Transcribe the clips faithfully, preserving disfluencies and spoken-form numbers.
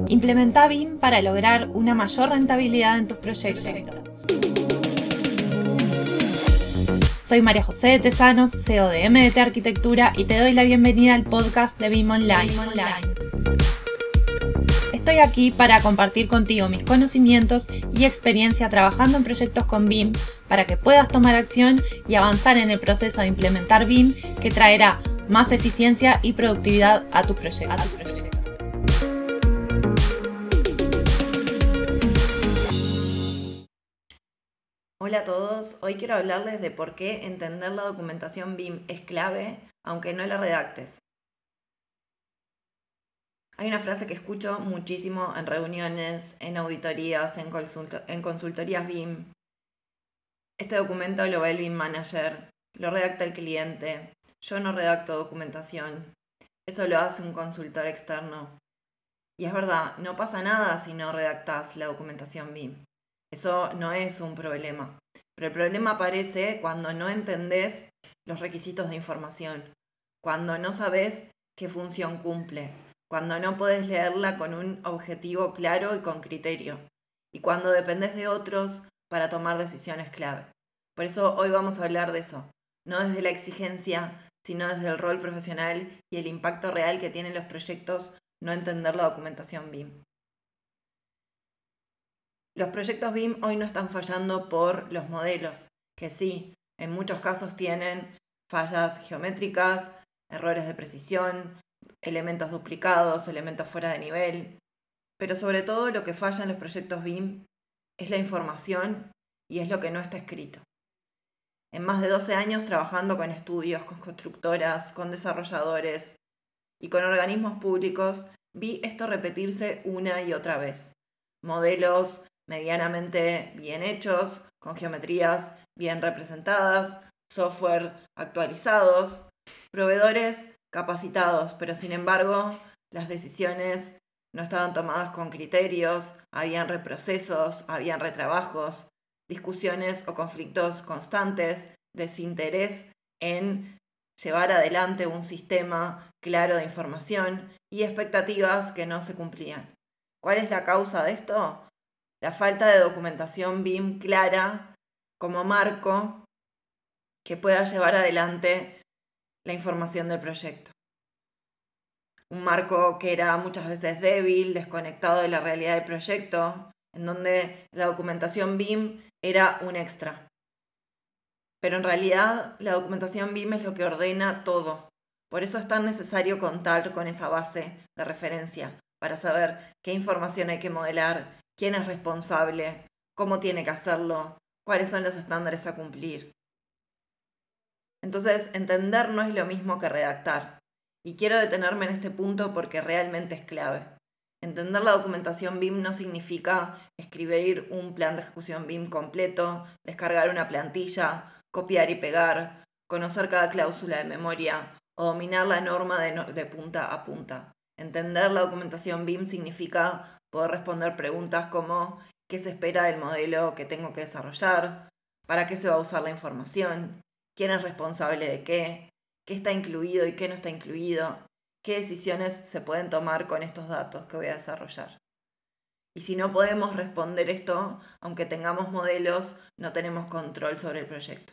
Implementa B I M para lograr una mayor rentabilidad en tus proyectos. Soy María José de Tesanos, C E O de M D T Arquitectura, y te doy la bienvenida al podcast de B I M Online. Estoy aquí para compartir contigo mis conocimientos y experiencia trabajando en proyectos con B I M para que puedas tomar acción y avanzar en el proceso de implementar B I M, que traerá más eficiencia y productividad a tus proyectos. Hola a todos, hoy quiero hablarles de por qué entender la documentación B I M es clave, aunque no la redactes. Hay una frase que escucho muchísimo en reuniones, en auditorías, en, consult- en consultorías B I M. Este documento lo ve el B I M Manager, lo redacta el cliente, yo no redacto documentación, eso lo hace un consultor externo. Y es verdad, no pasa nada si no redactas la documentación B I M. Eso no es un problema. Pero el problema aparece cuando no entendés los requisitos de información, cuando no sabés qué función cumple, cuando no podés leerla con un objetivo claro y con criterio, y cuando dependés de otros para tomar decisiones clave. Por eso hoy vamos a hablar de eso, no desde la exigencia, sino desde el rol profesional y el impacto real que tienen los proyectos no entender la documentación B I M. Los proyectos B I M hoy no están fallando por los modelos, que sí, en muchos casos tienen fallas geométricas, errores de precisión, elementos duplicados, elementos fuera de nivel, pero sobre todo lo que falla en los proyectos B I M es la información y es lo que no está escrito. En más de doce años trabajando con estudios, con constructoras, con desarrolladores y con organismos públicos, vi esto repetirse una y otra vez. Modelos medianamente bien hechos, con geometrías bien representadas, software actualizados, proveedores capacitados, pero sin embargo las decisiones no estaban tomadas con criterios, habían reprocesos, habían retrabajos, discusiones o conflictos constantes, desinterés en llevar adelante un sistema claro de información y expectativas que no se cumplían. ¿Cuál es la causa de esto? La falta de documentación B I M clara como marco que pueda llevar adelante la información del proyecto. Un marco que era muchas veces débil, desconectado de la realidad del proyecto, en donde la documentación B I M era un extra. Pero en realidad la documentación B I M es lo que ordena todo. Por eso es tan necesario contar con esa base de referencia para saber qué información hay que modelar, quién es responsable, cómo tiene que hacerlo, cuáles son los estándares a cumplir. Entonces, entender no es lo mismo que redactar. Y quiero detenerme en este punto porque realmente es clave. Entender la documentación B I M no significa escribir un plan de ejecución B I M completo, descargar una plantilla, copiar y pegar, conocer cada cláusula de memoria o dominar la norma de, no, de punta a punta. Entender la documentación B I M significa poder responder preguntas como ¿qué se espera del modelo que tengo que desarrollar? ¿Para qué se va a usar la información? ¿Quién es responsable de qué? ¿Qué está incluido y qué no está incluido? ¿Qué decisiones se pueden tomar con estos datos que voy a desarrollar? Y si no podemos responder esto, aunque tengamos modelos, no tenemos control sobre el proyecto.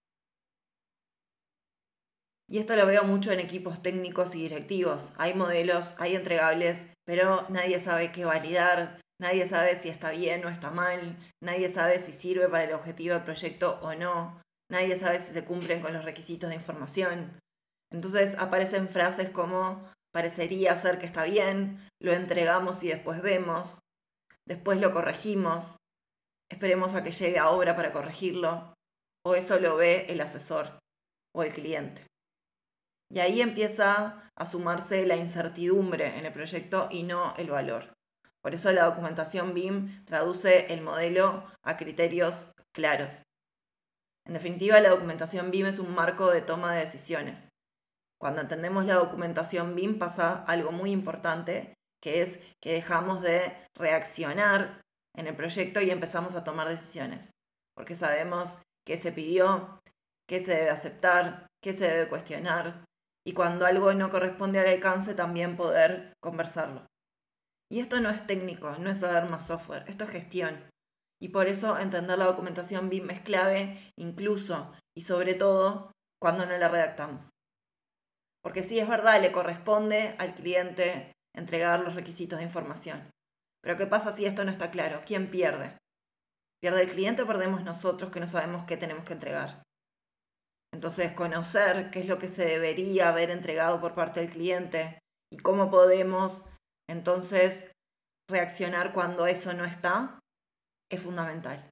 Y esto lo veo mucho en equipos técnicos y directivos. Hay modelos, hay entregables, pero nadie sabe qué validar, nadie sabe si está bien o está mal, nadie sabe si sirve para el objetivo del proyecto o no, nadie sabe si se cumplen con los requisitos de información. Entonces aparecen frases como parecería ser que está bien, lo entregamos y después vemos, después lo corregimos, esperemos a que llegue a obra para corregirlo, o eso lo ve el asesor o el cliente. Y ahí empieza a sumarse la incertidumbre en el proyecto y no el valor. Por eso la documentación B I M traduce el modelo a criterios claros. En definitiva, la documentación B I M es un marco de toma de decisiones. Cuando entendemos la documentación B I M pasa algo muy importante, que es que dejamos de reaccionar en el proyecto y empezamos a tomar decisiones. Porque sabemos qué se pidió, qué se debe aceptar, qué se debe cuestionar, y cuando algo no corresponde al alcance también poder conversarlo. Y esto no es técnico, no es saber más software, esto es gestión. Y por eso entender la documentación B I M es clave, incluso y sobre todo cuando no la redactamos. Porque sí, es verdad, le corresponde al cliente entregar los requisitos de información. Pero ¿qué pasa si esto no está claro? ¿Quién pierde? ¿Pierde el cliente o perdemos nosotros que no sabemos qué tenemos que entregar? Entonces, conocer qué es lo que se debería haber entregado por parte del cliente y cómo podemos entonces reaccionar cuando eso no está, es fundamental.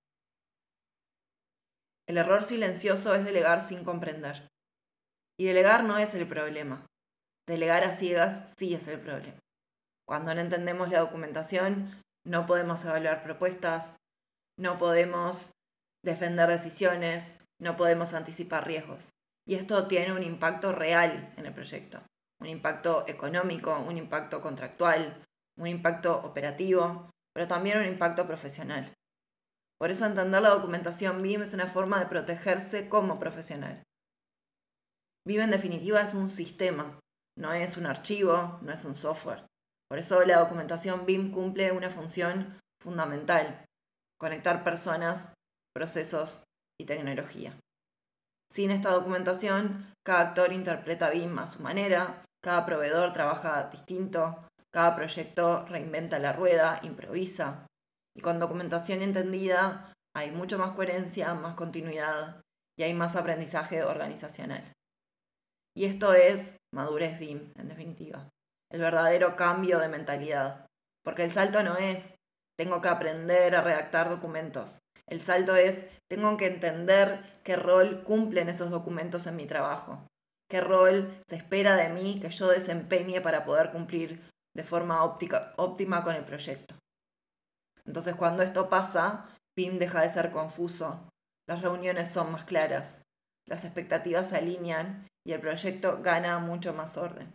El error silencioso es delegar sin comprender. Y delegar no es el problema. Delegar a ciegas sí es el problema. Cuando no entendemos la documentación, no podemos evaluar propuestas, no podemos defender decisiones, no podemos anticipar riesgos. Y esto tiene un impacto real en el proyecto. Un impacto económico, un impacto contractual, un impacto operativo, pero también un impacto profesional. Por eso entender la documentación B I M es una forma de protegerse como profesional. B I M en definitiva es un sistema, no es un archivo, no es un software. Por eso la documentación B I M cumple una función fundamental: conectar personas, procesos y tecnología. Sin esta documentación, cada actor interpreta B I M a su manera, cada proveedor trabaja distinto, cada proyecto reinventa la rueda, improvisa. Y con documentación entendida hay mucho más coherencia, más continuidad y hay más aprendizaje organizacional. Y esto es madurez B I M, en definitiva. El verdadero cambio de mentalidad. Porque el salto no es tengo que aprender a redactar documentos. El salto es tengo que entender qué rol cumplen esos documentos en mi trabajo. Qué rol se espera de mí que yo desempeñe para poder cumplir de forma óptica, óptima con el proyecto. Entonces, cuando esto pasa, B I M deja de ser confuso, las reuniones son más claras, las expectativas se alinean y el proyecto gana mucho más orden.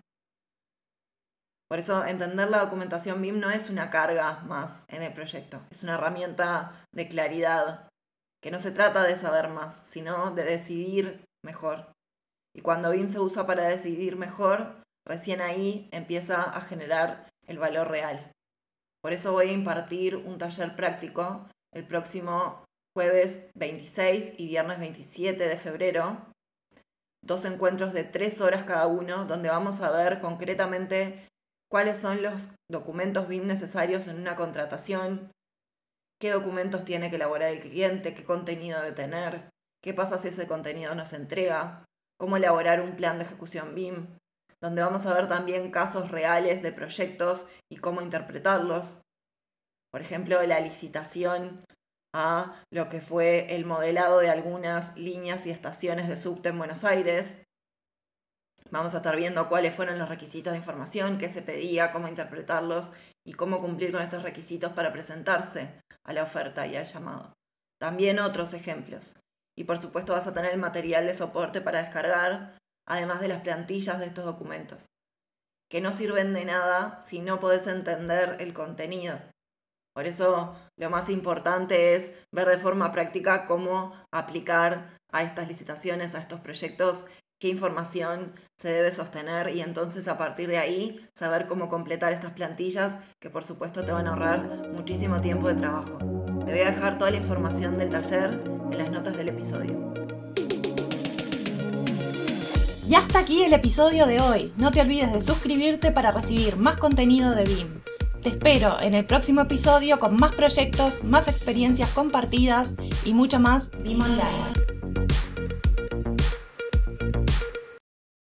Por eso, entender la documentación B I M no es una carga más en el proyecto, es una herramienta de claridad, que no se trata de saber más, sino de decidir mejor. Y cuando B I M se usa para decidir mejor, recién ahí empieza a generar el valor real. Por eso voy a impartir un taller práctico el próximo jueves veintiséis y viernes veintisiete de febrero. Dos encuentros de tres horas cada uno, donde vamos a ver concretamente cuáles son los documentos B I M necesarios en una contratación, qué documentos tiene que elaborar el cliente, qué contenido debe tener, qué pasa si ese contenido no se entrega, cómo elaborar un plan de ejecución B I M, donde vamos a ver también casos reales de proyectos y cómo interpretarlos. Por ejemplo, la licitación a lo que fue el modelado de algunas líneas y estaciones de subte en Buenos Aires. Vamos a estar viendo cuáles fueron los requisitos de información, qué se pedía, cómo interpretarlos y cómo cumplir con estos requisitos para presentarse a la oferta y al llamado. También otros ejemplos. Y por supuesto vas a tener el material de soporte para descargar, además de las plantillas de estos documentos, que no sirven de nada si no podés entender el contenido. Por eso lo más importante es ver de forma práctica cómo aplicar a estas licitaciones, a estos proyectos, qué información se debe sostener y entonces a partir de ahí saber cómo completar estas plantillas que por supuesto te van a ahorrar muchísimo tiempo de trabajo. Te voy a dejar toda la información del taller en las notas del episodio. Y hasta aquí el episodio de hoy. No te olvides de suscribirte para recibir más contenido de B I M. Te espero en el próximo episodio con más proyectos, más experiencias compartidas y mucho más B I M Online.